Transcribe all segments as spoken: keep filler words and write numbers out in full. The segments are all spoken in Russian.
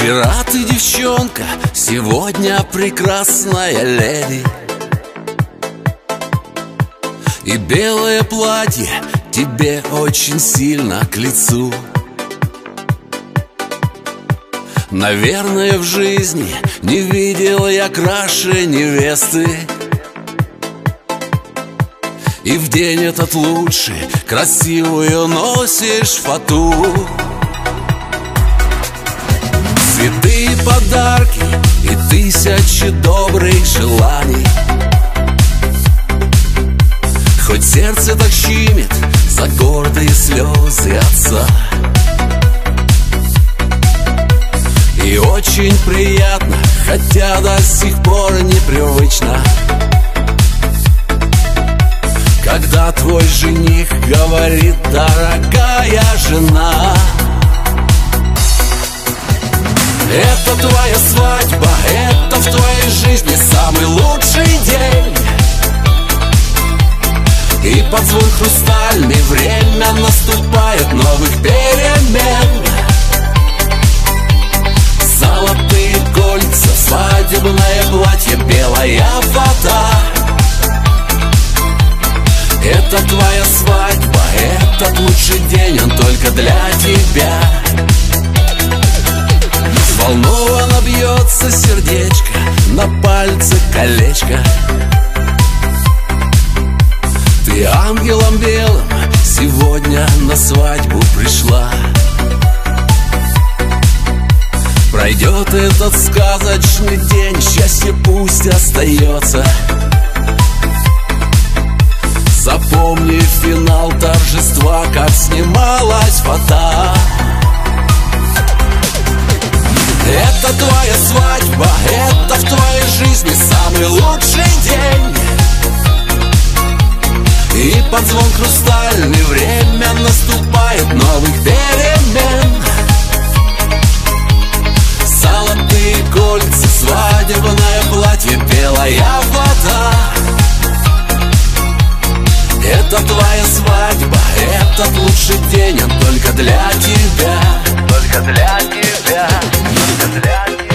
Вчера ты девчонка, сегодня прекрасная леди. И белое платье тебе очень сильно к лицу. Наверное, в жизни не видел я краше невесты. И в день этот лучший красивую носишь фату. Цветы и подарки и тысячи добрых желаний. Хоть сердце так щемит за гордые слезы отца. И очень приятно, хотя до сих пор непривычно, когда твой жених говорит: дорогая жена. Это твоя свадьба, это в твоей жизни самый лучший день. И под звон хрустальный время наступает новых перемен. Золотые кольца, свадебное платье, белая вода. Это твоя свадьба, этот лучший день, он только для тебя. Взволнованно бьется сердечко, на пальце колечко. Ты ангелом белым сегодня на свадьбу пришла. Пройдет этот сказочный день, счастье пусть остается. Запомни финал торжества, как снималась фото. Это твоя свадьба, это в твоей жизни самый лучший день. И под звон хрустальный время наступает новых перемен. Золотые кольца, свадебное платье, белая вода. Это твоя свадьба, этот лучший день, он только для тебя. Только для тебя, только для тебя.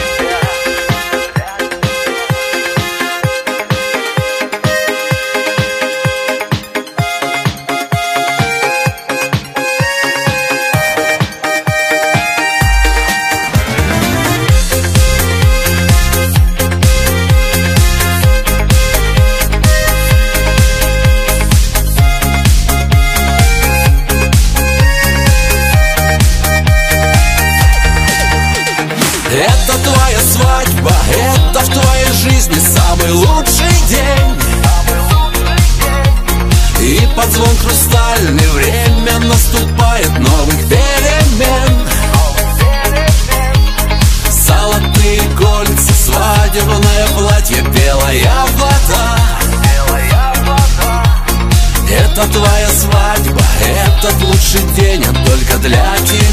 Это твоя свадьба, это в твоей жизни самый лучший день. И под звон хрустальный время наступает новых перемен. Золотые кольца, свадебное платье, белая вода. Это твоя свадьба, этот лучший день, он только для тебя.